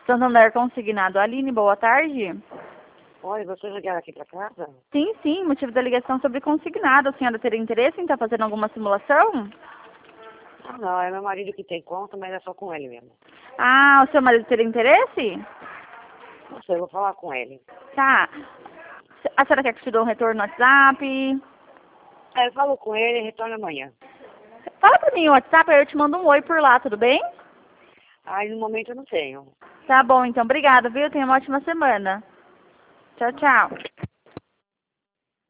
Santander Consignado. Aline, boa tarde. Oi, vocês ligaram aqui pra casa? Sim, sim, motivo da ligação sobre consignado. A senhora teria interesse em estar fazendo alguma simulação? Ah, não, é meu marido que tem conta, mas é só com ele mesmo. Ah, o seu marido teria interesse? Não sei, eu vou falar com ele. Tá. A senhora quer que eu te dê um retorno no WhatsApp? Eu falo com ele e retorno amanhã. Fala pra mim o WhatsApp, aí eu te mando um oi por lá, tudo bem? Aí no momento eu não tenho. Tá bom, então. Obrigada, viu? Tenha uma ótima semana. Tchau, tchau.